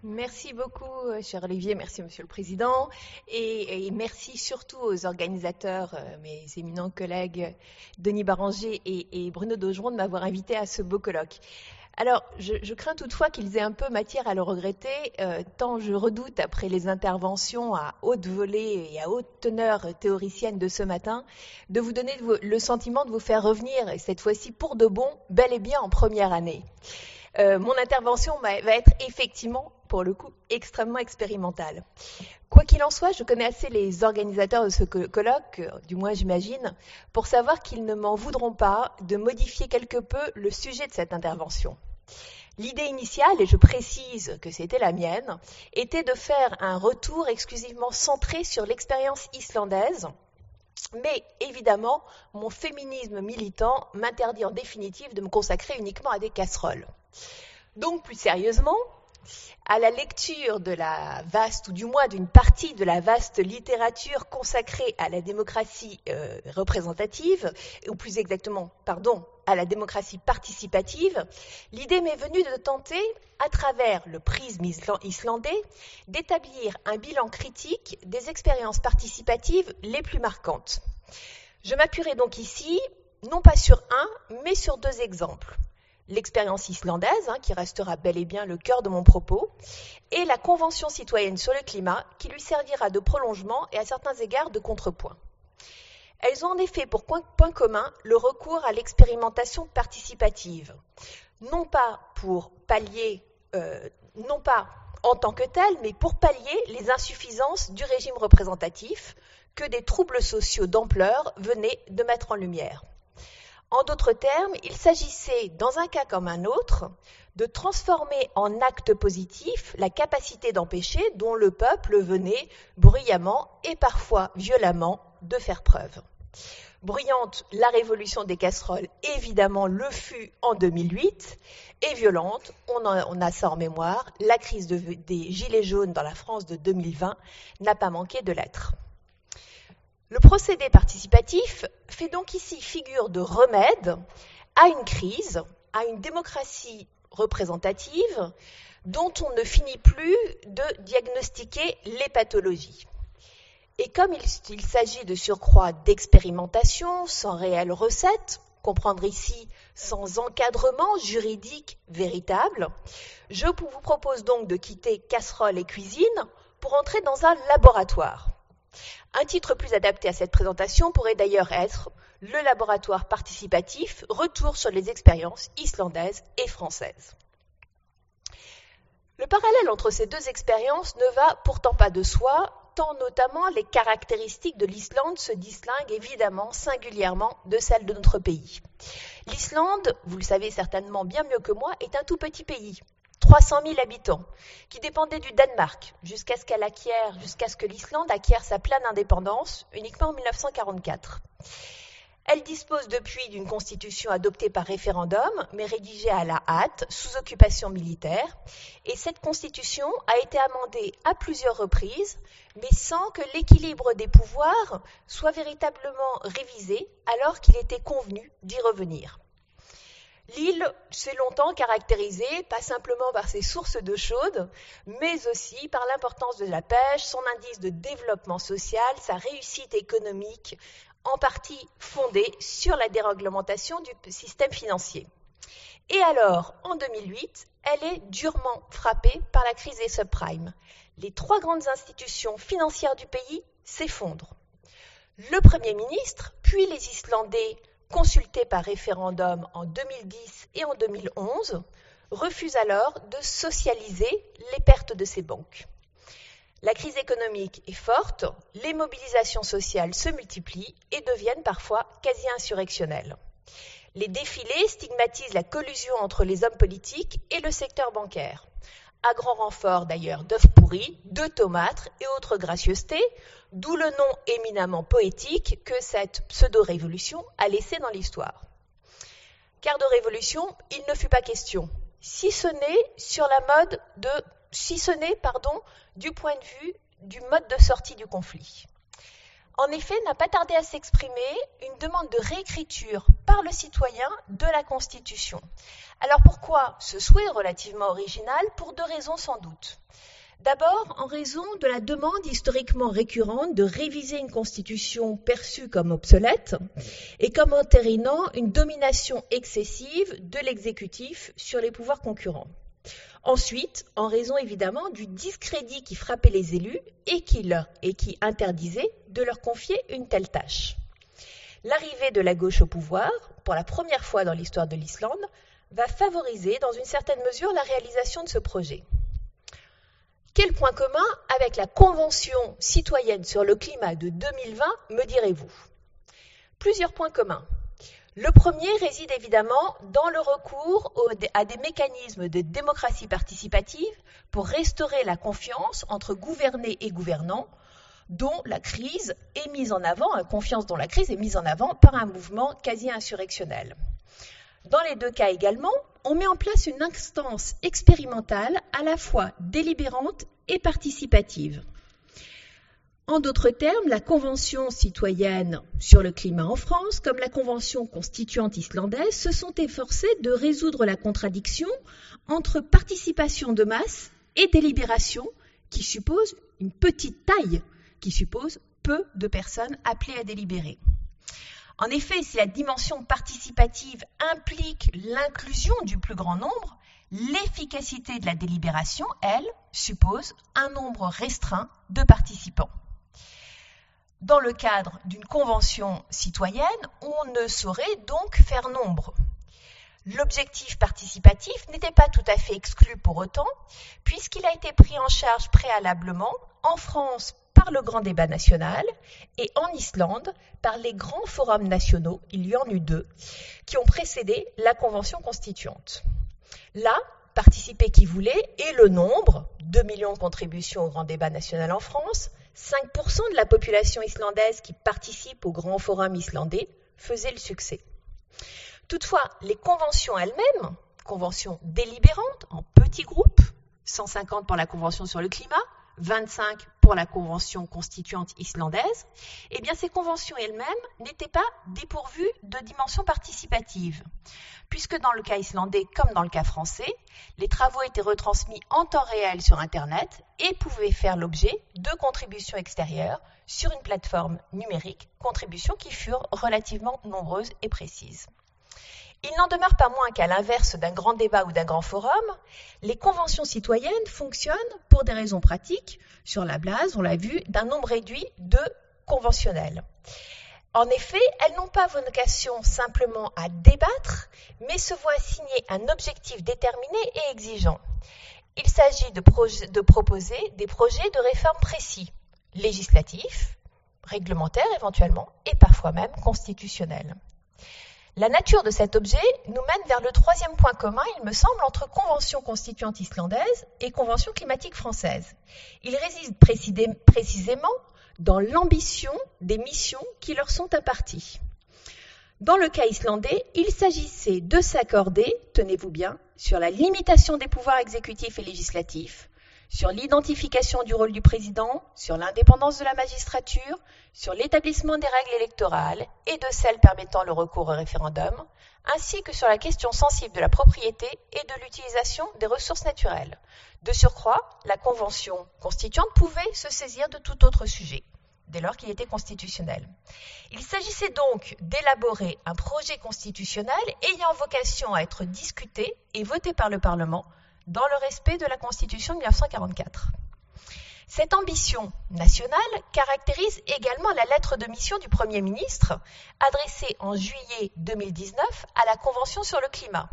Merci beaucoup, cher Olivier, merci Monsieur le Président, et merci surtout aux organisateurs, mes éminents collègues Denis Baranger et Bruno Daugeron de m'avoir invité à ce beau colloque. Alors, je crains toutefois qu'ils aient un peu matière à le regretter, tant je redoute, après les interventions à haute volée et à haute teneur théoricienne de ce matin, de vous donner le sentiment de vous faire revenir, et cette fois-ci pour de bon, bel et bien en première année. Mon intervention va être effectivement, pour le coup, extrêmement expérimentale. Quoi qu'il en soit, je connais assez les organisateurs de ce colloque, du moins j'imagine, pour savoir qu'ils ne m'en voudront pas de modifier quelque peu le sujet de cette intervention. L'idée initiale, et je précise que c'était la mienne, était de faire un retour exclusivement centré sur l'expérience islandaise, mais évidemment, mon féminisme militant m'interdit en définitive de me consacrer uniquement à des casseroles. Donc, plus sérieusement, à la lecture de la vaste, ou du moins d'une partie de la vaste littérature consacrée à la démocratie représentative, ou plus exactement, à la démocratie participative, l'idée m'est venue de tenter, à travers le prisme islandais, d'établir un bilan critique des expériences participatives les plus marquantes. Je m'appuierai donc ici, non pas sur un, mais sur deux exemples. L'expérience islandaise, qui restera bel et bien le cœur de mon propos, et la Convention citoyenne sur le climat, qui lui servira de prolongement et à certains égards de contrepoint. Elles ont en effet pour point commun le recours à l'expérimentation participative, non pas en tant que telle, mais pour pallier les insuffisances du régime représentatif que des troubles sociaux d'ampleur venaient de mettre en lumière. En d'autres termes, il s'agissait, dans un cas comme un autre, de transformer en acte positif la capacité d'empêcher dont le peuple venait bruyamment et parfois violemment de faire preuve. Bruyante, la révolution des casseroles, évidemment, le fut en 2008, et violente, on a ça en mémoire, la crise des Gilets jaunes dans la France de 2020 n'a pas manqué de l'être. Le procédé participatif fait donc ici figure de remède à une crise, à une démocratie représentative dont on ne finit plus de diagnostiquer les pathologies. Et comme il s'agit de surcroît d'expérimentation sans réelle recette, comprendre ici sans encadrement juridique véritable, je vous propose donc de quitter casserole et cuisine pour entrer dans un laboratoire. Un titre plus adapté à cette présentation pourrait d'ailleurs être « Le laboratoire participatif, retour sur les expériences islandaises et françaises ». Le parallèle entre ces deux expériences ne va pourtant pas de soi, tant notamment les caractéristiques de l'Islande se distinguent évidemment singulièrement de celles de notre pays. L'Islande, vous le savez certainement bien mieux que moi, est un tout petit pays. 300 000 habitants, qui dépendaient du Danemark, jusqu'à ce que l'Islande acquiert sa pleine indépendance, uniquement en 1944. Elle dispose depuis d'une constitution adoptée par référendum, mais rédigée à la hâte, sous occupation militaire, et cette constitution a été amendée à plusieurs reprises, mais sans que l'équilibre des pouvoirs soit véritablement révisé, alors qu'il était convenu d'y revenir. L'île s'est longtemps caractérisée, pas simplement par ses sources d'eau chaude, mais aussi par l'importance de la pêche, son indice de développement social, sa réussite économique, en partie fondée sur la déréglementation du système financier. Et alors, en 2008, elle est durement frappée par la crise des subprimes. Les trois grandes institutions financières du pays s'effondrent. Le Premier ministre, puis les Islandais, consultés par référendum en 2010 et en 2011, refusent alors de socialiser les pertes de ces banques. La crise économique est forte, les mobilisations sociales se multiplient et deviennent parfois quasi insurrectionnelles. Les défilés stigmatisent la collusion entre les hommes politiques et le secteur bancaire, à grand renfort d'ailleurs d'œufs pourris, de tomates et autres gracieusetés, d'où le nom éminemment poétique que cette pseudo-révolution a laissé dans l'histoire. Car de révolution, il ne fut pas question, si ce n'est du point de vue du mode de sortie du conflit. en effet, n'a pas tardé à s'exprimer une demande de réécriture par le citoyen de la Constitution. Alors pourquoi ce souhait relativement original? Pour deux raisons sans doute. D'abord, en raison de la demande historiquement récurrente de réviser une constitution perçue comme obsolète et comme entérinant une domination excessive de l'exécutif sur les pouvoirs concurrents. Ensuite, en raison évidemment du discrédit qui frappait les élus et qui interdisait de leur confier une telle tâche. L'arrivée de la gauche au pouvoir, pour la première fois dans l'histoire de l'Islande, va favoriser dans une certaine mesure la réalisation de ce projet. Quel point commun avec la Convention citoyenne sur le climat de 2020, me direz-vous? Plusieurs points communs. Le premier réside évidemment dans le recours à des mécanismes de démocratie participative pour restaurer la confiance entre gouvernés et gouvernants, dont la crise est mise en avant, confiance dont la crise est mise en avant par un mouvement quasi insurrectionnel. Dans les deux cas également, on met en place une instance expérimentale à la fois délibérante et participative. En d'autres termes, la Convention citoyenne sur le climat en France, comme la Convention constituante islandaise, se sont efforcées de résoudre la contradiction entre participation de masse et délibération qui suppose une petite taille, qui suppose peu de personnes appelées à délibérer. En effet, si la dimension participative implique l'inclusion du plus grand nombre, l'efficacité de la délibération, elle, suppose un nombre restreint de participants. Dans le cadre d'une convention citoyenne, on ne saurait donc faire nombre. L'objectif participatif n'était pas tout à fait exclu pour autant, puisqu'il a été pris en charge préalablement en France par le grand débat national et en Islande par les grands forums nationaux, il y en eut deux, qui ont précédé la convention constituante. Là, participer qui voulait, et le nombre, 2 millions de contributions au grand débat national en France, 5% de la population islandaise qui participe au grand forum islandais, faisait le succès. Toutefois, les conventions elles-mêmes, conventions délibérantes en petits groupes, 150 pour la convention sur le climat, 25 pour la convention constituante islandaise, eh bien ces conventions elles-mêmes n'étaient pas dépourvues de dimension participative, puisque dans le cas islandais comme dans le cas français, les travaux étaient retransmis en temps réel sur Internet et pouvaient faire l'objet de contributions extérieures sur une plateforme numérique, contributions qui furent relativement nombreuses et précises. Il n'en demeure pas moins qu'à l'inverse d'un grand débat ou d'un grand forum, les conventions citoyennes fonctionnent pour des raisons pratiques sur la base, on l'a vu, d'un nombre réduit de conventionnels. En effet, elles n'ont pas vocation simplement à débattre, mais se voient assigner un objectif déterminé et exigeant. Il s'agit de proposer des projets de réforme précis, législatifs, réglementaires éventuellement, et parfois même constitutionnels. La nature de cet objet nous mène vers le troisième point commun, il me semble, entre Convention constituante islandaise et Convention climatique française. Il réside précisément dans l'ambition des missions qui leur sont imparties. Dans le cas islandais, il s'agissait de s'accorder, tenez-vous bien, sur la limitation des pouvoirs exécutifs et législatifs, sur l'identification du rôle du président, sur l'indépendance de la magistrature, sur l'établissement des règles électorales et de celles permettant le recours au référendum, ainsi que sur la question sensible de la propriété et de l'utilisation des ressources naturelles. De surcroît, la Convention constituante pouvait se saisir de tout autre sujet, dès lors qu'il était constitutionnel. Il s'agissait donc d'élaborer un projet constitutionnel ayant vocation à être discuté et voté par le Parlement dans le respect de la Constitution de 1944. Cette ambition nationale caractérise également la lettre de mission du Premier ministre adressée en juillet 2019 à la Convention sur le climat.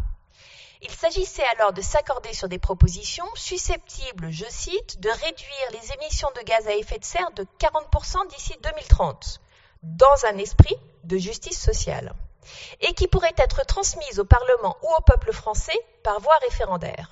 Il s'agissait alors de s'accorder sur des propositions susceptibles, je cite, de réduire les émissions de gaz à effet de serre de 40% d'ici 2030, dans un esprit de justice sociale, et qui pourraient être transmises au Parlement ou au peuple français par voie référendaire.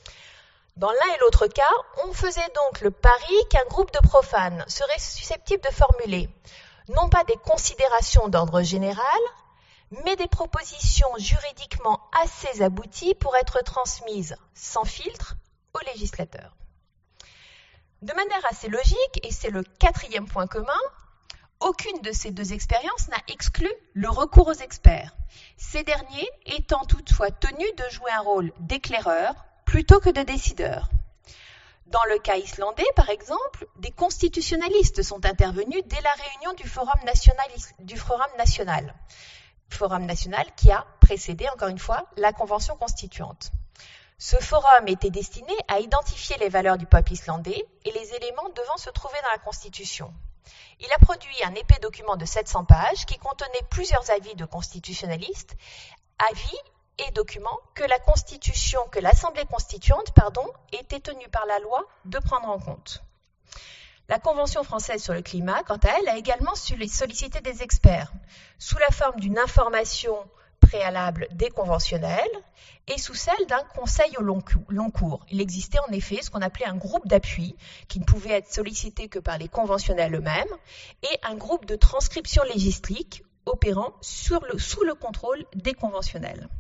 Dans l'un et l'autre cas, on faisait donc le pari qu'un groupe de profanes serait susceptible de formuler non pas des considérations d'ordre général, mais des propositions juridiquement assez abouties pour être transmises sans filtre aux législateurs. De manière assez logique, et c'est le quatrième point commun, Aucune de ces deux expériences n'a exclu le recours aux experts, ces derniers étant toutefois tenus de jouer un rôle d'éclaireur plutôt que de décideur. Dans le cas islandais, par exemple, des constitutionnalistes sont intervenus dès la réunion du Forum national qui a précédé, encore une fois, la Convention constituante. Ce forum était destiné à identifier les valeurs du peuple islandais et les éléments devant se trouver dans la Constitution. Il a produit un épais document de 700 pages qui contenait plusieurs avis de constitutionnalistes, avis et documents que l'Assemblée constituante, était tenue par la loi de prendre en compte. La Convention française sur le climat, quant à elle, a également sollicité des experts, sous la forme d'une information préalable des conventionnels et sous celle d'un conseil au long cours. Il existait en effet ce qu'on appelait un groupe d'appui qui ne pouvait être sollicité que par les conventionnels eux-mêmes et un groupe de transcription légistique opérant sous le contrôle des conventionnels.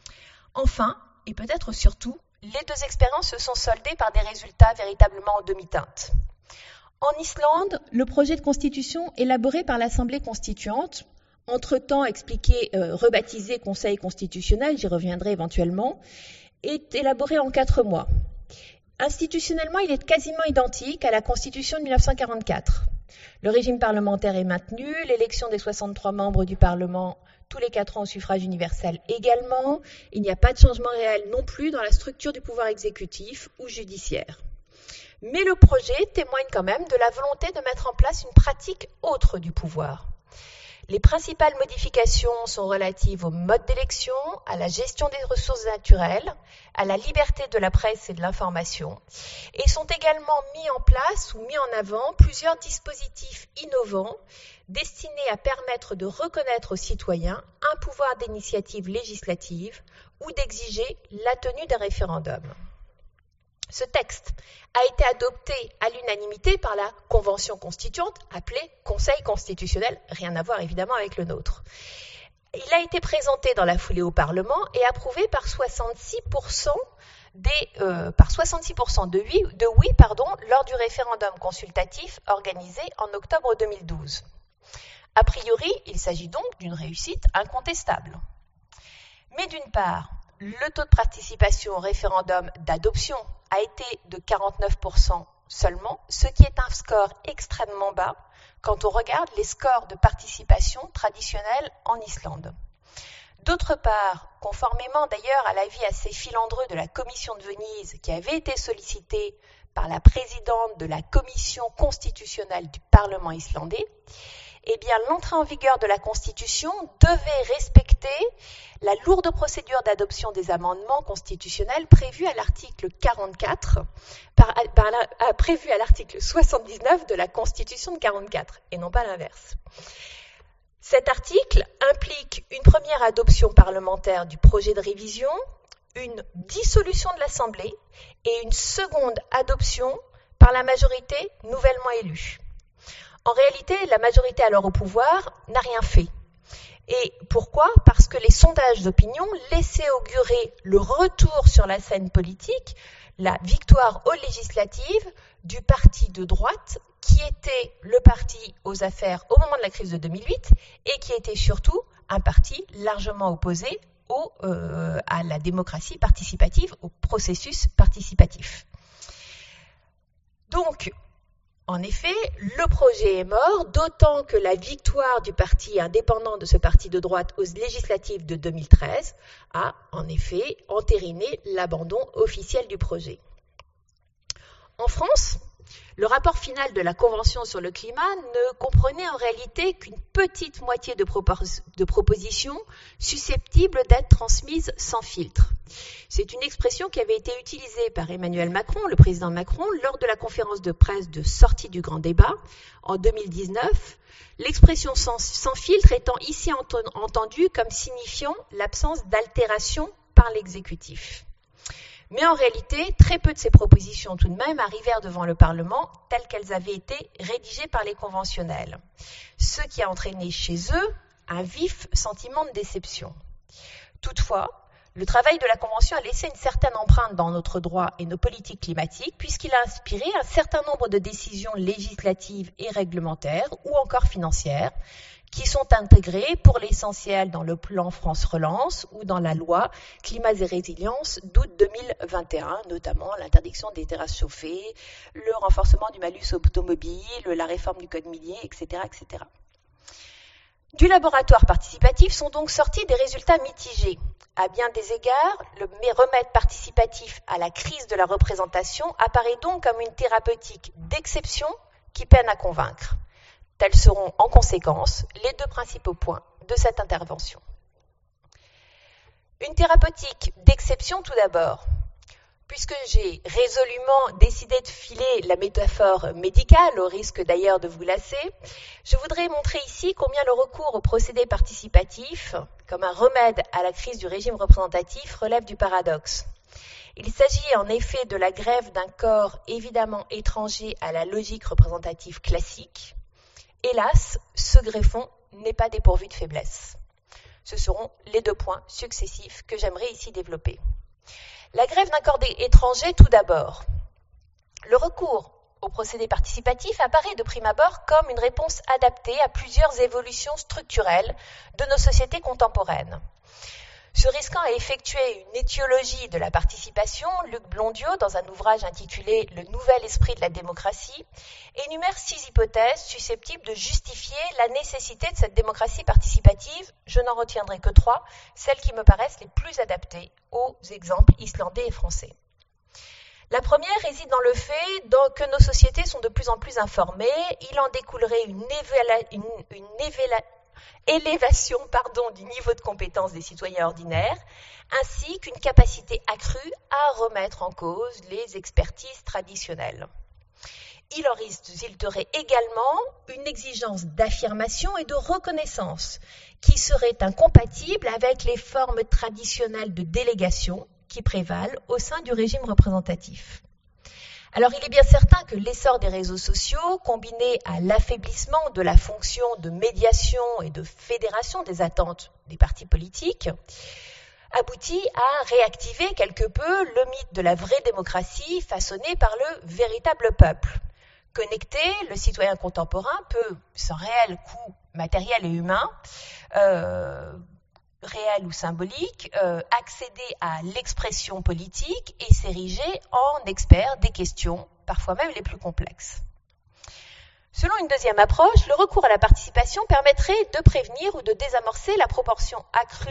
Enfin, et peut-être surtout, les deux expériences se sont soldées par des résultats véritablement en demi-teinte. En Islande, le projet de constitution élaboré par l'Assemblée constituante, entre-temps rebaptisé Conseil constitutionnel, j'y reviendrai éventuellement, est élaboré en 4 mois. Institutionnellement, il est quasiment identique à la Constitution de 1944. Le régime parlementaire est maintenu, l'élection des 63 membres du Parlement tous les 4 ans au suffrage universel également. Il n'y a pas de changement réel non plus dans la structure du pouvoir exécutif ou judiciaire. Mais le projet témoigne quand même de la volonté de mettre en place une pratique autre du pouvoir. Les principales modifications sont relatives au mode d'élection, à la gestion des ressources naturelles, à la liberté de la presse et de l'information, et sont également mis en place ou mis en avant plusieurs dispositifs innovants destinés à permettre de reconnaître aux citoyens un pouvoir d'initiative législative ou d'exiger la tenue d'un référendum. Ce texte a été adopté à l'unanimité par la Convention constituante, appelée Conseil constitutionnel, rien à voir évidemment avec le nôtre. Il a été présenté dans la foulée au Parlement et approuvé par 66% de oui lors du référendum consultatif organisé en octobre 2012. A priori, il s'agit donc d'une réussite incontestable. Mais d'une part, le taux de participation au référendum d'adoption a été de 49% seulement, ce qui est un score extrêmement bas quand on regarde les scores de participation traditionnels en Islande. D'autre part, conformément d'ailleurs à l'avis assez filandreux de la Commission de Venise qui avait été sollicitée par la présidente de la Commission constitutionnelle du Parlement islandais, l'entrée en vigueur de la Constitution devait respecter la lourde procédure d'adoption des amendements constitutionnels prévue à l'article 44, prévue à l'article 79 de la Constitution de 44, et non pas l'inverse. Cet article implique une première adoption parlementaire du projet de révision, une dissolution de l'Assemblée et une seconde adoption par la majorité nouvellement élue. En réalité, la majorité alors au pouvoir n'a rien fait. Et pourquoi ? Parce que les sondages d'opinion laissaient augurer le retour sur la scène politique, la victoire aux législatives du parti de droite qui était le parti aux affaires au moment de la crise de 2008 et qui était surtout un parti largement opposé à la démocratie participative, au processus participatif. Donc, en effet, le projet est mort, d'autant que la victoire du parti indépendant de ce parti de droite aux législatives de 2013 a, en effet, entériné l'abandon officiel du projet. En France, le rapport final de la Convention sur le climat ne comprenait en réalité qu'une petite moitié de propositions susceptibles d'être transmises sans filtre. C'est une expression qui avait été utilisée par Emmanuel Macron, le président Macron, lors de la conférence de presse de sortie du grand débat en 2019, l'expression sans filtre étant ici entendue comme signifiant l'absence d'altération par l'exécutif. Mais en réalité, très peu de ces propositions tout de même arrivèrent devant le Parlement telles qu'elles avaient été rédigées par les conventionnels, ce qui a entraîné chez eux un vif sentiment de déception. Toutefois, Le travail de la Convention a laissé une certaine empreinte dans notre droit et nos politiques climatiques puisqu'il a inspiré un certain nombre de décisions législatives et réglementaires ou encore financières qui sont intégrées pour l'essentiel dans le plan France Relance ou dans la loi Climat et Résilience d'août 2021, notamment l'interdiction des terrasses chauffées, le renforcement du malus automobile, la réforme du code minier, etc., etc. Du laboratoire participatif sont donc sortis des résultats mitigés. À bien des égards, le remède participatif à la crise de la représentation apparaît donc comme une thérapeutique d'exception qui peine à convaincre. Tels seront en conséquence les deux principaux points de cette intervention. Une thérapeutique d'exception tout d'abord. Puisque j'ai résolument décidé de filer la métaphore médicale, au risque d'ailleurs de vous lasser, je voudrais montrer ici combien le recours au procédé participatif, comme un remède à la crise du régime représentatif, relève du paradoxe. Il s'agit en effet de la grève d'un corps évidemment étranger à la logique représentative classique. Hélas, ce greffon n'est pas dépourvu de faiblesse. Ce seront les deux points successifs que j'aimerais ici développer. La grève d'un corps étranger tout d'abord. Le recours au procédé participatif apparaît de prime abord comme une réponse adaptée à plusieurs évolutions structurelles de nos sociétés contemporaines. Se risquant à effectuer une étiologie de la participation, Luc Blondiot, dans un ouvrage intitulé « Le nouvel esprit de la démocratie », énumère 6 hypothèses susceptibles de justifier la nécessité de cette démocratie participative. Je n'en retiendrai que 3, celles qui me paraissent les plus adaptées aux exemples islandais et français. La première réside dans le fait que nos sociétés sont de plus en plus informées. Il en découlerait une élévation du niveau de compétence des citoyens ordinaires, ainsi qu'une capacité accrue à remettre en cause les expertises traditionnelles. Il en résulterait également une exigence d'affirmation et de reconnaissance qui serait incompatible avec les formes traditionnelles de délégation qui prévalent au sein du régime représentatif. Alors il est bien certain que l'essor des réseaux sociaux, combiné à l'affaiblissement de la fonction de médiation et de fédération des attentes des partis politiques, aboutit à réactiver quelque peu le mythe de la vraie démocratie façonnée par le véritable peuple. Connecté, le citoyen contemporain peut, sans réel coût matériel et humain, réel ou symbolique, accéder à l'expression politique et s'ériger en expert des questions, parfois même les plus complexes. Selon une deuxième approche, le recours à la participation permettrait de prévenir ou de désamorcer la propension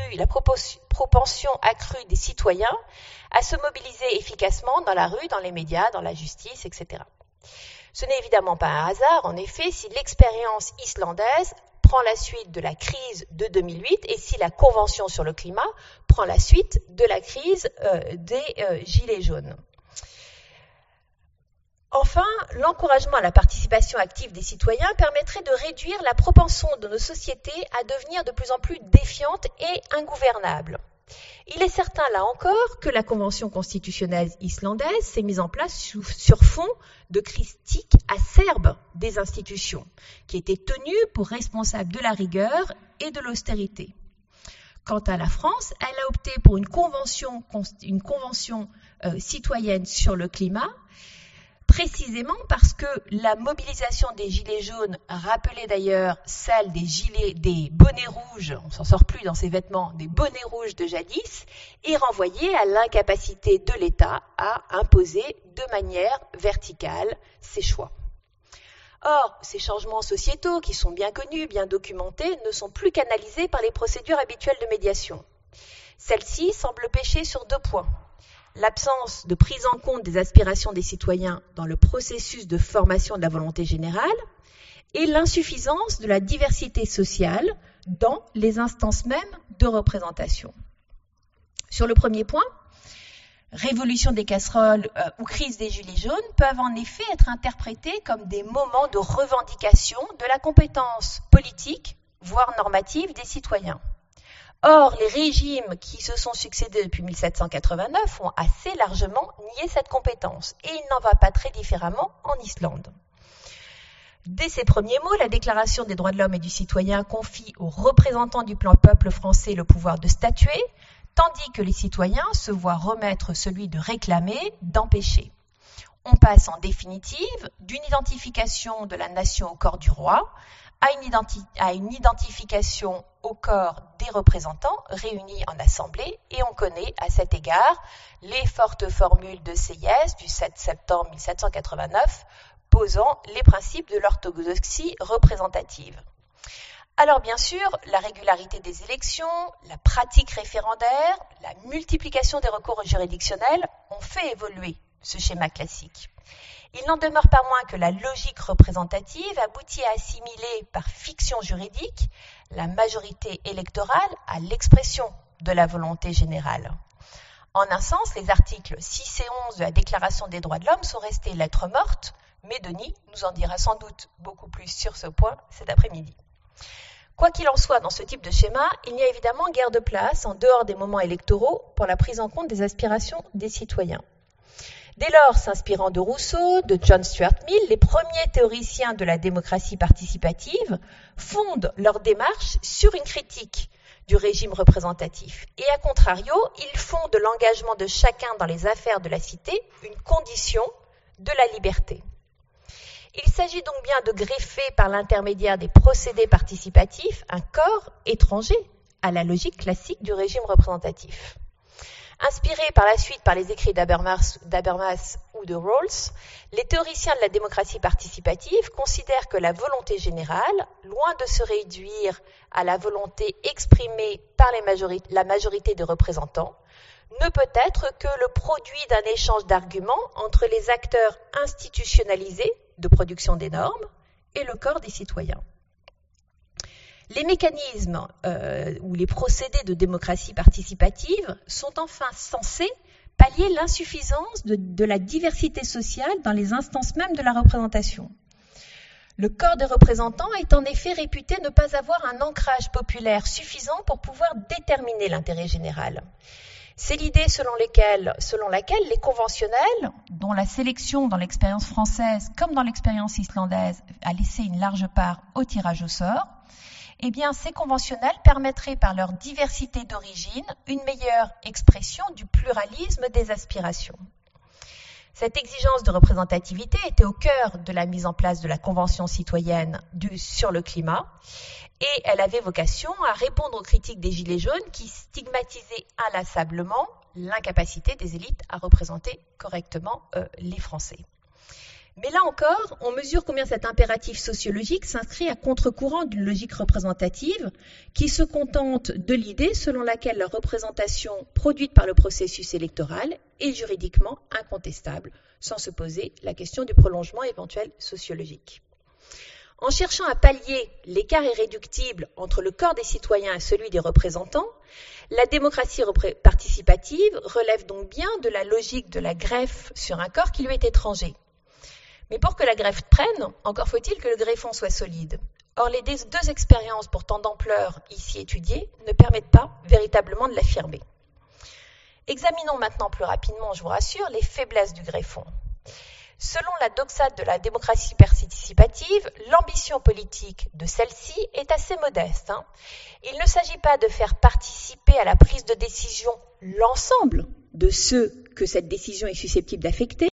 accrue des citoyens à se mobiliser efficacement dans la rue, dans les médias, dans la justice, etc. Ce n'est évidemment pas un hasard, en effet, si l'expérience islandaise prend la suite de la crise de 2008 et si la Convention sur le climat prend la suite de la crise des Gilets jaunes. Enfin, l'encouragement à la participation active des citoyens permettrait de réduire la propension de nos sociétés à devenir de plus en plus défiantes et ingouvernables. Il est certain, là encore, que la Convention constitutionnelle islandaise s'est mise en place sur fond de critiques acerbes des institutions, qui étaient tenues pour responsables de la rigueur et de l'austérité. Quant à la France, elle a opté pour une convention citoyenne sur le climat, précisément parce que la mobilisation des gilets jaunes rappelait d'ailleurs celle des bonnets rouges, on s'en sort plus dans ces vêtements, des bonnets rouges de jadis, et renvoyait à l'incapacité de l'État à imposer de manière verticale ses choix. Or, ces changements sociétaux, qui sont bien connus, bien documentés, ne sont plus canalisés par les procédures habituelles de médiation. Celles-ci semblent pêcher sur 2 points. L'absence de prise en compte des aspirations des citoyens dans le processus de formation de la volonté générale et l'insuffisance de la diversité sociale dans les instances mêmes de représentation. Sur le premier point, révolution des casseroles ou crise des gilets jaunes peuvent en effet être interprétés comme des moments de revendication de la compétence politique, voire normative des citoyens. Or, les régimes qui se sont succédés depuis 1789 ont assez largement nié cette compétence, et il n'en va pas très différemment en Islande. Dès ses premiers mots, la Déclaration des droits de l'homme et du citoyen confie aux représentants du peuple français le pouvoir de statuer, tandis que les citoyens se voient remettre celui de réclamer, d'empêcher. On passe en définitive d'une identification de la nation au corps du roi à une identification au corps des représentants réunis en assemblée, et on connaît à cet égard les fortes formules de Sieyès du 7 septembre 1789 posant les principes de l'orthodoxie représentative. Alors bien sûr, la régularité des élections, la pratique référendaire, la multiplication des recours juridictionnels ont fait évoluer ce schéma classique. Il n'en demeure pas moins que la logique représentative aboutit à assimiler par fiction juridique la majorité électorale à l'expression de la volonté générale. En un sens, les articles 6 et 11 de la Déclaration des droits de l'homme sont restés lettres mortes, mais Denis nous en dira sans doute beaucoup plus sur ce point cet après-midi. Quoi qu'il en soit, dans ce type de schéma, il n'y a évidemment guère de place, en dehors des moments électoraux, pour la prise en compte des aspirations des citoyens. Dès lors, s'inspirant de Rousseau, de John Stuart Mill, les premiers théoriciens de la démocratie participative fondent leur démarche sur une critique du régime représentatif. Et à contrario, ils font de l'engagement de chacun dans les affaires de la cité une condition de la liberté. Il s'agit donc bien de greffer par l'intermédiaire des procédés participatifs un corps étranger à la logique classique du régime représentatif. Inspirés par la suite par les écrits d'Habermas ou de Rawls, les théoriciens de la démocratie participative considèrent que la volonté générale, loin de se réduire à la volonté exprimée par la majorité des représentants, ne peut être que le produit d'un échange d'arguments entre les acteurs institutionnalisés de production des normes et le corps des citoyens. Les mécanismes ou les procédés de démocratie participative sont enfin censés pallier l'insuffisance de la diversité sociale dans les instances mêmes de la représentation. Le corps des représentants est en effet réputé ne pas avoir un ancrage populaire suffisant pour pouvoir déterminer l'intérêt général. C'est l'idée selon laquelle les conventionnels, dont la sélection dans l'expérience française comme dans l'expérience islandaise a laissé une large part au tirage au sort, eh bien, ces conventionnels permettraient par leur diversité d'origine une meilleure expression du pluralisme des aspirations. Cette exigence de représentativité était au cœur de la mise en place de la Convention citoyenne sur le climat, et elle avait vocation à répondre aux critiques des Gilets jaunes qui stigmatisaient inlassablement l'incapacité des élites à représenter correctement les Français. Mais là encore, on mesure combien cet impératif sociologique s'inscrit à contre-courant d'une logique représentative qui se contente de l'idée selon laquelle la représentation produite par le processus électoral est juridiquement incontestable, sans se poser la question du prolongement éventuel sociologique. En cherchant à pallier l'écart irréductible entre le corps des citoyens et celui des représentants, la démocratie participative relève donc bien de la logique de la greffe sur un corps qui lui est étranger. Mais pour que la greffe prenne, encore faut-il que le greffon soit solide. Or, les deux expériences pourtant d'ampleur ici étudiées ne permettent pas véritablement de l'affirmer. Examinons maintenant plus rapidement, je vous rassure, les faiblesses du greffon. Selon la doxate de la démocratie participative, l'ambition politique de celle-ci est assez modeste. Il ne s'agit pas de faire participer à la prise de décision l'ensemble de ceux que cette décision est susceptible d'affecter.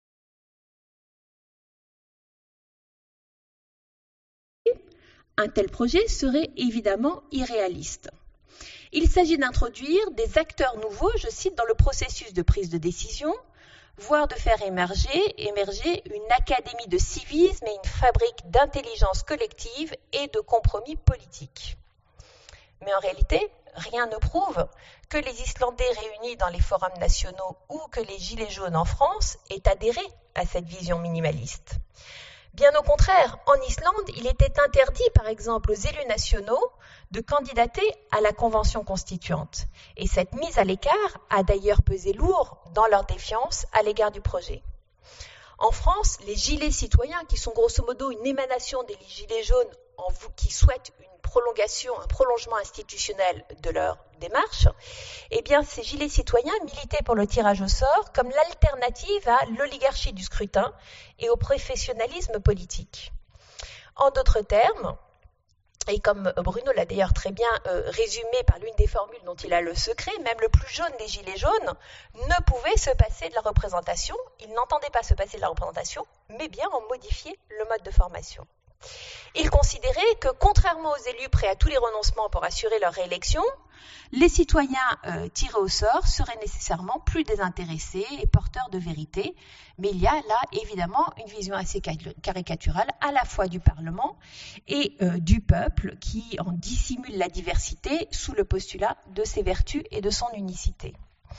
Un tel projet serait évidemment irréaliste. Il s'agit d'introduire des acteurs nouveaux, je cite, dans le processus de prise de décision, voire de faire émerger une académie de civisme et une fabrique d'intelligence collective et de compromis politiques. Mais en réalité, rien ne prouve que les Islandais réunis dans les forums nationaux ou que les Gilets jaunes en France aient adhéré à cette vision minimaliste. Bien au contraire, en Islande, il était interdit, par exemple, aux élus nationaux de candidater à la Convention constituante. Et cette mise à l'écart a d'ailleurs pesé lourd dans leur défiance à l'égard du projet. En France, les gilets citoyens, qui sont grosso modo une émanation des gilets jaunes qui souhaitent un prolongement institutionnel de leur démarche, eh bien, ces gilets citoyens militaient pour le tirage au sort comme l'alternative à l'oligarchie du scrutin et au professionnalisme politique. En d'autres termes, Et comme Bruno l'a d'ailleurs très bien résumé par l'une des formules dont il a le secret, même le plus jaune des gilets jaunes ne pouvait se passer de la représentation. Il n'entendait pas se passer de la représentation, mais bien en modifier le mode de formation. Il considérait que, contrairement aux élus prêts à tous les renoncements pour assurer leur réélection, les citoyens tirés au sort seraient nécessairement plus désintéressés et porteurs de vérité. Mais il y a là, évidemment, une vision assez caricaturale à la fois du Parlement et du peuple qui en dissimule la diversité sous le postulat de ses vertus et de son unicité.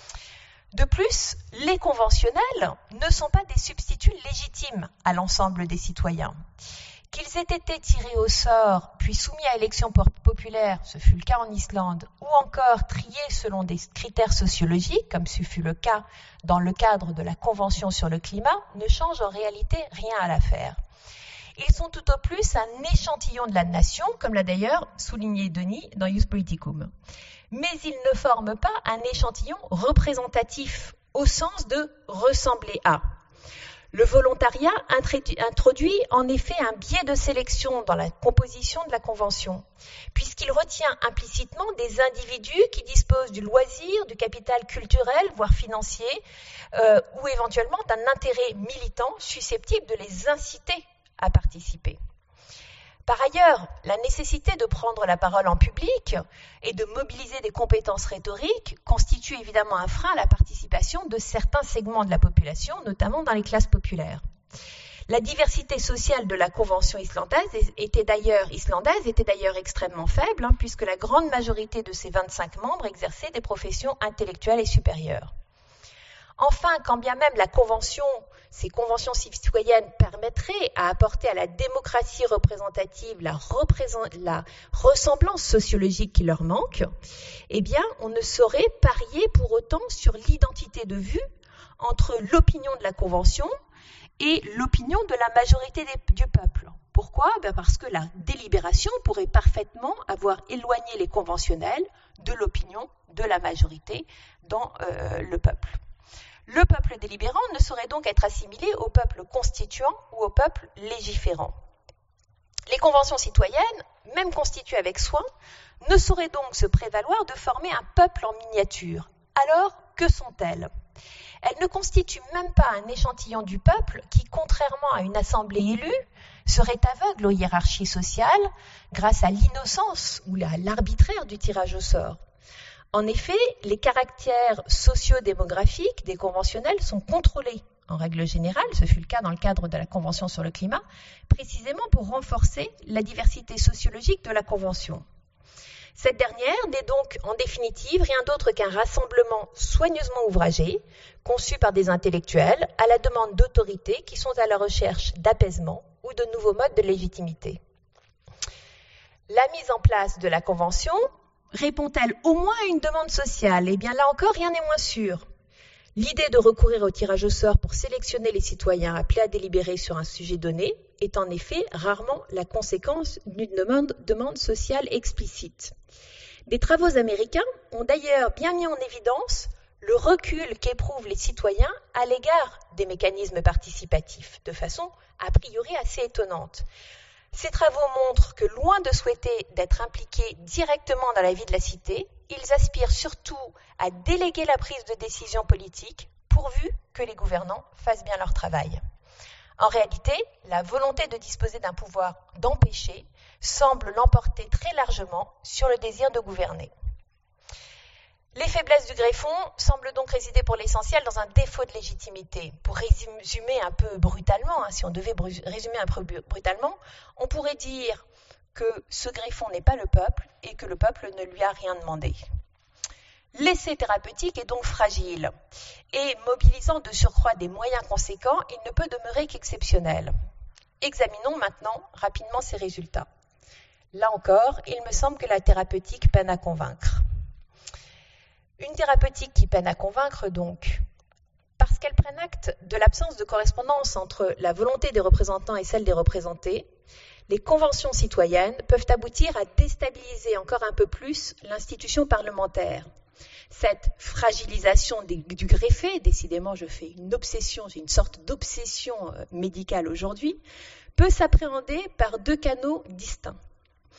De plus, les conventionnels ne sont pas des substituts légitimes à l'ensemble des citoyens. Qu'ils aient été tirés au sort, puis soumis à élection populaire, ce fut le cas en Islande, ou encore triés selon des critères sociologiques, comme ce fut le cas dans le cadre de la Convention sur le climat, ne change en réalité rien à l'affaire. Ils sont tout au plus un échantillon de la nation, comme l'a d'ailleurs souligné Denis dans Ius Politicum. Mais ils ne forment pas un échantillon représentatif au sens de ressembler à. Le volontariat introduit en effet un biais de sélection dans la composition de la Convention, puisqu'il retient implicitement des individus qui disposent du loisir, du capital culturel, voire financier, ou éventuellement d'un intérêt militant susceptible de les inciter à participer. Par ailleurs, la nécessité de prendre la parole en public et de mobiliser des compétences rhétoriques constitue évidemment un frein à la participation de certains segments de la population, notamment dans les classes populaires. La diversité sociale de la Convention islandaise était d'ailleurs extrêmement faible, puisque la grande majorité de ses 25 membres exerçaient des professions intellectuelles et supérieures. Enfin, quand bien même ces conventions citoyennes permettraient à apporter à la démocratie représentative la ressemblance sociologique qui leur manque, eh bien, on ne saurait parier pour autant sur l'identité de vue entre l'opinion de la convention et l'opinion de la majorité du peuple. Pourquoi ? Parce que la délibération pourrait parfaitement avoir éloigné les conventionnels de l'opinion de la majorité dans le peuple. Le peuple délibérant ne saurait donc être assimilé au peuple constituant ou au peuple légiférant. Les conventions citoyennes, même constituées avec soin, ne sauraient donc se prévaloir de former un peuple en miniature. Alors, que sont-elles ? Elles ne constituent même pas un échantillon du peuple qui, contrairement à une assemblée élue, serait aveugle aux hiérarchies sociales grâce à l'innocence ou à l'arbitraire du tirage au sort. En effet, les caractères socio-démographiques des conventionnels sont contrôlés. En règle générale, ce fut le cas dans le cadre de la Convention sur le climat, précisément pour renforcer la diversité sociologique de la Convention. Cette dernière n'est donc en définitive rien d'autre qu'un rassemblement soigneusement ouvragé, conçu par des intellectuels à la demande d'autorités qui sont à la recherche d'apaisement ou de nouveaux modes de légitimité. La mise en place de la Convention répond-elle au moins à une demande sociale ? Eh bien là encore, rien n'est moins sûr. L'idée de recourir au tirage au sort pour sélectionner les citoyens appelés à délibérer sur un sujet donné est en effet rarement la conséquence d'une demande sociale explicite. Des travaux américains ont d'ailleurs bien mis en évidence le recul qu'éprouvent les citoyens à l'égard des mécanismes participatifs, de façon a priori assez étonnante. Ces travaux montrent que loin de souhaiter d'être impliqués directement dans la vie de la cité, ils aspirent surtout à déléguer la prise de décision politique pourvu que les gouvernants fassent bien leur travail. En réalité, la volonté de disposer d'un pouvoir d'empêcher semble l'emporter très largement sur le désir de gouverner. Les faiblesses du greffon semblent donc résider pour l'essentiel dans un défaut de légitimité. Pour résumer un peu brutalement, si on devait résumer un peu brutalement, on pourrait dire que ce greffon n'est pas le peuple et que le peuple ne lui a rien demandé. L'essai thérapeutique est donc fragile et mobilisant de surcroît des moyens conséquents, il ne peut demeurer qu'exceptionnel. Examinons maintenant rapidement ses résultats. Là encore, il me semble que la thérapeutique peine à convaincre. Une thérapeutique qui peine à convaincre donc, parce qu'elle prenne acte de l'absence de correspondance entre la volonté des représentants et celle des représentés, les conventions citoyennes peuvent aboutir à déstabiliser encore un peu plus l'institution parlementaire. Cette fragilisation du greffé, décidément j'ai une sorte d'obsession médicale aujourd'hui, peut s'appréhender par deux canaux distincts.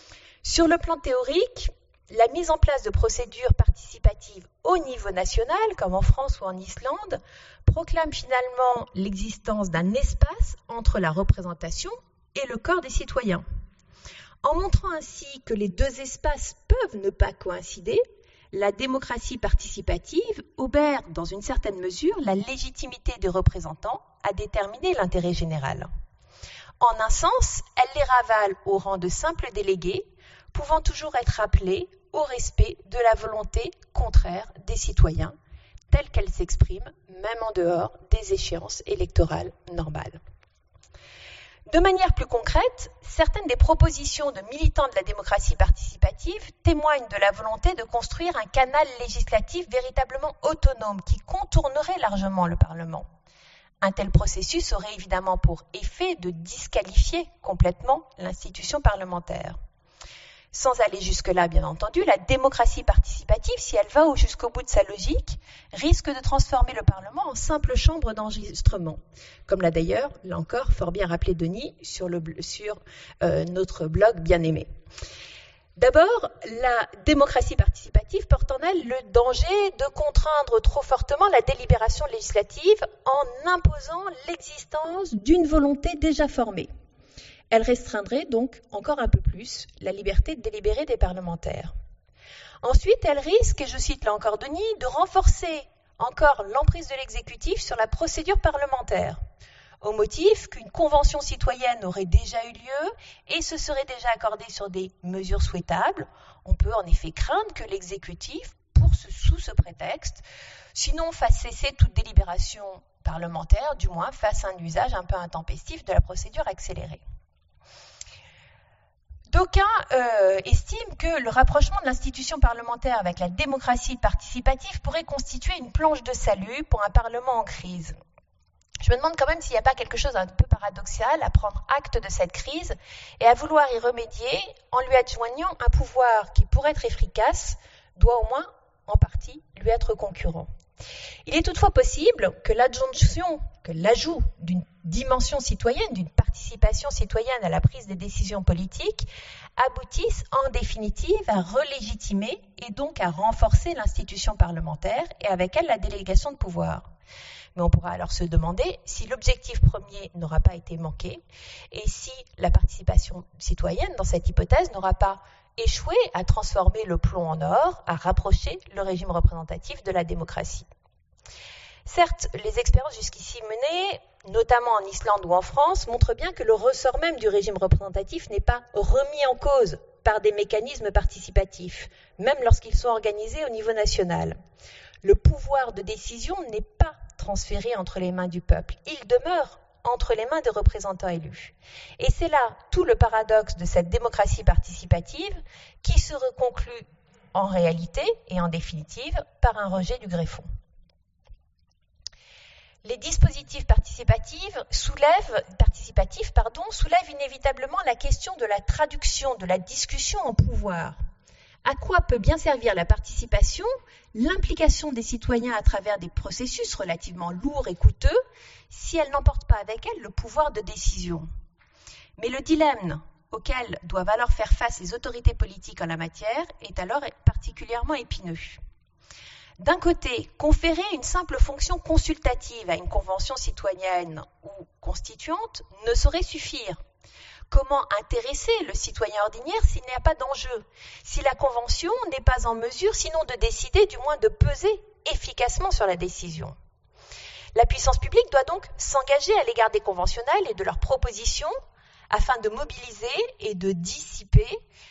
Sur le plan théorique, la mise en place de procédures participatives au niveau national, comme en France ou en Islande, proclame finalement l'existence d'un espace entre la représentation et le corps des citoyens. En montrant ainsi que les deux espaces peuvent ne pas coïncider, la démocratie participative obère dans une certaine mesure la légitimité des représentants à déterminer l'intérêt général. En un sens, elle les ravale au rang de simples délégués, pouvant toujours être appelés au respect de la volonté contraire des citoyens, telle qu'elle s'exprime même en dehors des échéances électorales normales. De manière plus concrète, certaines des propositions de militants de la démocratie participative témoignent de la volonté de construire un canal législatif véritablement autonome qui contournerait largement le Parlement. Un tel processus aurait évidemment pour effet de disqualifier complètement l'institution parlementaire. Sans aller jusque-là, bien entendu, la démocratie participative, si elle va jusqu'au bout de sa logique, risque de transformer le Parlement en simple chambre d'enregistrement, comme l'a d'ailleurs, là encore, fort bien rappelé Denis sur notre blog bien-aimé. D'abord, la démocratie participative porte en elle le danger de contraindre trop fortement la délibération législative en imposant l'existence d'une volonté déjà formée. Elle restreindrait donc encore un peu plus la liberté de délibérer des parlementaires. Ensuite, elle risque, et je cite là encore Denis, de renforcer encore l'emprise de l'exécutif sur la procédure parlementaire, au motif qu'une convention citoyenne aurait déjà eu lieu et se serait déjà accordée sur des mesures souhaitables. On peut en effet craindre que l'exécutif, sous ce prétexte, sinon fasse cesser toute délibération parlementaire, du moins fasse un usage un peu intempestif de la procédure accélérée. D'aucuns estiment que le rapprochement de l'institution parlementaire avec la démocratie participative pourrait constituer une planche de salut pour un Parlement en crise. Je me demande quand même s'il n'y a pas quelque chose d'un peu paradoxal à prendre acte de cette crise et à vouloir y remédier en lui adjoignant un pouvoir qui, pour être efficace, doit au moins en partie lui être concurrent. Il est toutefois possible que l'ajout d'une dimension citoyenne, d'une participation citoyenne à la prise des décisions politiques, aboutisse en définitive à relégitimer et donc à renforcer l'institution parlementaire et avec elle la délégation de pouvoir. Mais on pourra alors se demander si l'objectif premier n'aura pas été manqué et si la participation citoyenne, dans cette hypothèse, n'aura pas échoué à transformer le plomb en or, à rapprocher le régime représentatif de la démocratie. Certes, les expériences jusqu'ici menées, notamment en Islande ou en France, montrent bien que le ressort même du régime représentatif n'est pas remis en cause par des mécanismes participatifs, même lorsqu'ils sont organisés au niveau national. Le pouvoir de décision n'est pas transféré entre les mains du peuple, il demeure entre les mains des représentants élus. Et c'est là tout le paradoxe de cette démocratie participative qui se conclut en réalité et en définitive par un rejet du greffon. Les dispositifs participatifs soulèvent inévitablement la question de la traduction de la discussion en pouvoir. À quoi peut bien servir la participation, l'implication des citoyens à travers des processus relativement lourds et coûteux, si elle n'emporte pas avec elle le pouvoir de décision? Mais le dilemme auquel doivent alors faire face les autorités politiques en la matière est alors particulièrement épineux. D'un côté, conférer une simple fonction consultative à une convention citoyenne ou constituante ne saurait suffire. Comment intéresser le citoyen ordinaire s'il n'y a pas d'enjeu, si la convention n'est pas en mesure, sinon de décider, du moins de peser efficacement sur la décision? La puissance publique doit donc s'engager à l'égard des conventionnels et de leurs propositions afin de mobiliser et de dissiper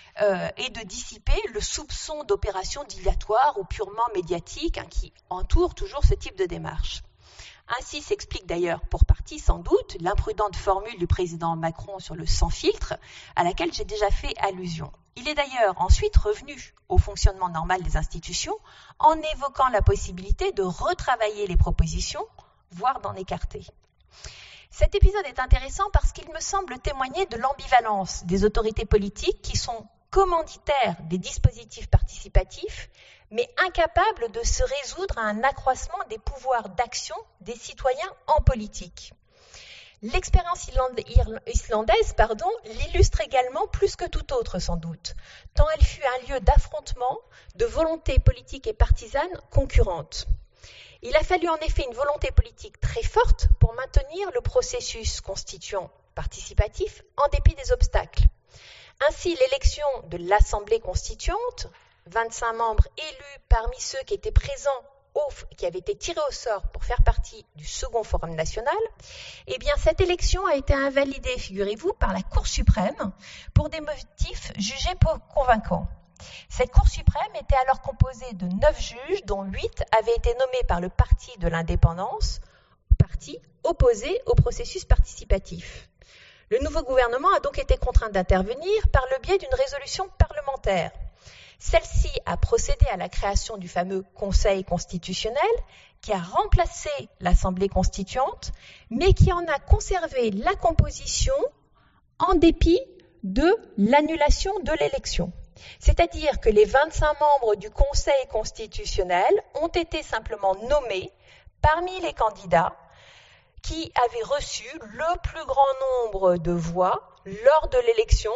le soupçon d'opérations dilatoires ou purement médiatiques qui entourent toujours ce type de démarche. Ainsi s'explique d'ailleurs pour partie sans doute l'imprudente formule du président Macron sur le sans filtre à laquelle j'ai déjà fait allusion. Il est d'ailleurs ensuite revenu au fonctionnement normal des institutions en évoquant la possibilité de retravailler les propositions, voire d'en écarter. Cet épisode est intéressant parce qu'il me semble témoigner de l'ambivalence des autorités politiques qui sont commanditaires des dispositifs participatifs, mais incapables de se résoudre à un accroissement des pouvoirs d'action des citoyens en politique. L'expérience islandaise l'illustre également plus que tout autre sans doute, tant elle fut un lieu d'affrontement de volontés politiques et partisanes concurrentes. Il a fallu en effet une volonté politique très forte pour maintenir le processus constituant participatif en dépit des obstacles. Ainsi, l'élection de l'Assemblée constituante, 25 membres élus parmi ceux qui étaient présents qui avait été tiré au sort pour faire partie du second Forum national, eh bien cette élection a été invalidée, figurez-vous, par la Cour suprême pour des motifs jugés peu convaincants. Cette Cour suprême était alors composée de 9 juges, dont 8 avaient été nommés par le Parti de l'indépendance, parti opposé au processus participatif. Le nouveau gouvernement a donc été contraint d'intervenir par le biais d'une résolution parlementaire. Celle-ci a procédé à la création du fameux Conseil constitutionnel qui a remplacé l'Assemblée constituante, mais qui en a conservé la composition en dépit de l'annulation de l'élection. C'est-à-dire que les 25 membres du Conseil constitutionnel ont été simplement nommés parmi les candidats qui avaient reçu le plus grand nombre de voix lors de l'élection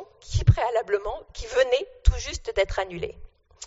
qui venait tout juste d'être annulée.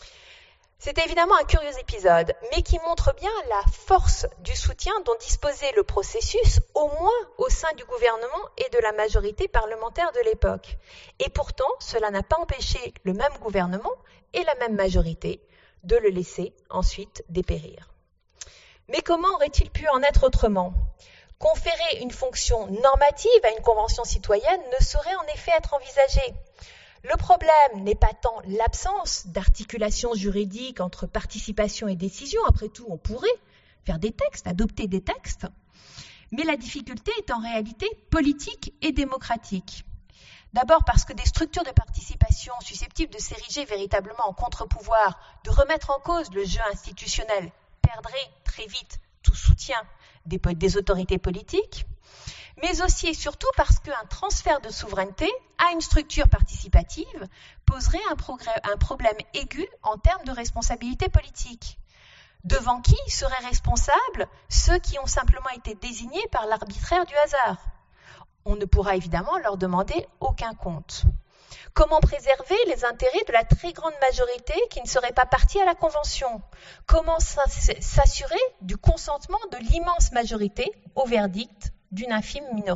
C'est évidemment un curieux épisode, mais qui montre bien la force du soutien dont disposait le processus, au moins au sein du gouvernement et de la majorité parlementaire de l'époque. Et pourtant, cela n'a pas empêché le même gouvernement et la même majorité de le laisser ensuite dépérir. Mais comment aurait-il pu en être autrement ? Conférer une fonction normative à une convention citoyenne ne saurait en effet être envisagé. Le problème n'est pas tant l'absence d'articulation juridique entre participation et décision, après tout on pourrait faire des textes, adopter des textes, mais la difficulté est en réalité politique et démocratique. D'abord parce que des structures de participation susceptibles de s'ériger véritablement en contre-pouvoir, de remettre en cause le jeu institutionnel, perdraient très vite tout soutien des autorités politiques, mais aussi et surtout parce qu'un transfert de souveraineté à une structure participative poserait un problème aigu en termes de responsabilité politique. Devant qui seraient responsables ceux qui ont simplement été désignés par l'arbitraire du hasard ? On ne pourra évidemment leur demander aucun compte. Comment préserver les intérêts de la très grande majorité qui ne serait pas partie à la Convention ? Comment s'assurer du consentement de l'immense majorité au verdict d'une infime minorité ?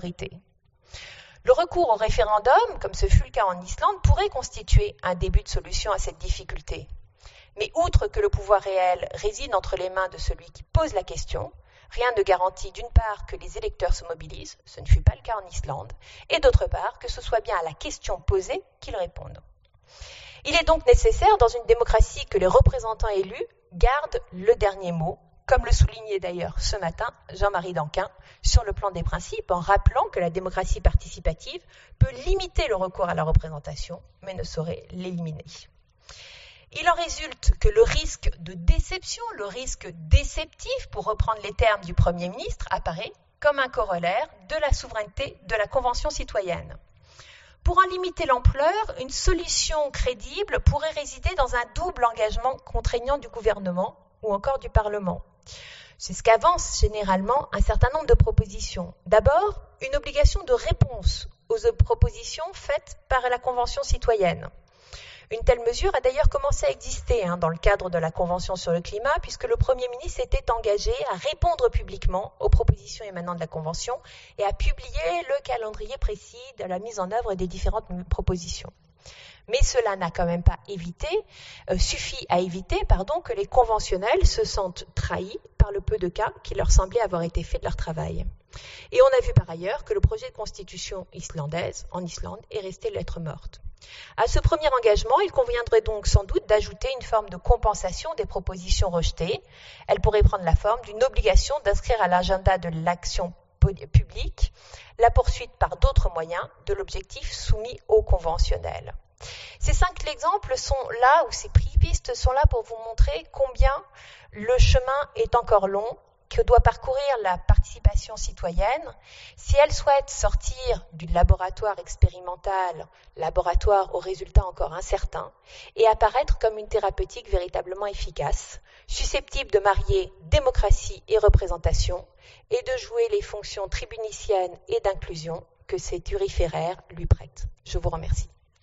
Le recours au référendum, comme ce fut le cas en Islande, pourrait constituer un début de solution à cette difficulté. Mais outre que le pouvoir réel réside entre les mains de celui qui pose la question, rien ne garantit d'une part que les électeurs se mobilisent, ce ne fut pas le cas en Islande, et d'autre part que ce soit bien à la question posée qu'ils répondent. Il est donc nécessaire dans une démocratie que les représentants élus gardent le dernier mot, comme le soulignait d'ailleurs ce matin Jean-Marie Danquin sur le plan des principes, en rappelant que la démocratie participative peut limiter le recours à la représentation, mais ne saurait l'éliminer. Il en résulte que le risque de déception, le risque déceptif, pour reprendre les termes du Premier ministre, apparaît comme un corollaire de la souveraineté de la Convention citoyenne. Pour en limiter l'ampleur, une solution crédible pourrait résider dans un double engagement contraignant du gouvernement ou encore du Parlement. C'est ce qu'avancent généralement un certain nombre de propositions. D'abord, une obligation de réponse aux propositions faites par la Convention citoyenne. Une telle mesure a d'ailleurs commencé à exister dans le cadre de la Convention sur le climat, puisque le Premier ministre s'était engagé à répondre publiquement aux propositions émanant de la Convention et à publier le calendrier précis de la mise en œuvre des différentes propositions. Mais cela n'a quand même pas suffi à éviter que les conventionnels se sentent trahis par le peu de cas qui leur semblaient avoir été faits de leur travail. Et on a vu par ailleurs que le projet de constitution islandaise en Islande est resté lettre morte. À ce premier engagement, il conviendrait donc sans doute d'ajouter une forme de compensation des propositions rejetées. Elle pourrait prendre la forme d'une obligation d'inscrire à l'agenda de l'action publique la poursuite par d'autres moyens de l'objectif soumis au conventionnel. Ces 5 exemples sont là, ou ces pistes sont là pour vous montrer combien le chemin est encore long, que doit parcourir la participation citoyenne, si elle souhaite sortir du laboratoire expérimental, laboratoire aux résultats encore incertains, et apparaître comme une thérapeutique véritablement efficace, susceptible de marier démocratie et représentation, et de jouer les fonctions tribuniciennes et d'inclusion que ces turiféraires lui prêtent. Je vous remercie.